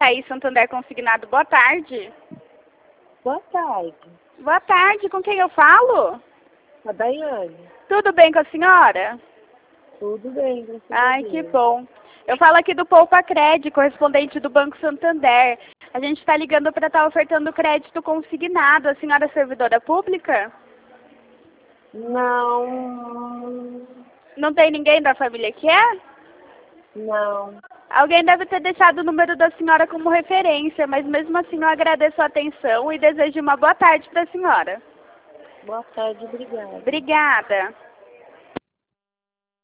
Itaí Santander Consignado. Boa tarde. Boa tarde. Boa tarde, com quem eu falo? A Daiane. Tudo bem com a senhora? Tudo bem, graças a Ai, Deus. que bom. Eu falo aqui do Poupa Cred, correspondente do Banco Santander. A gente está ligando para estar ofertando crédito consignado. A senhora é servidora pública? Não. Não tem ninguém da família que é? Não. Alguém deve ter deixado o número da senhora como referência, mas mesmo assim eu agradeço a atenção e desejo uma boa tarde para a senhora. Boa tarde, obrigada. Obrigada.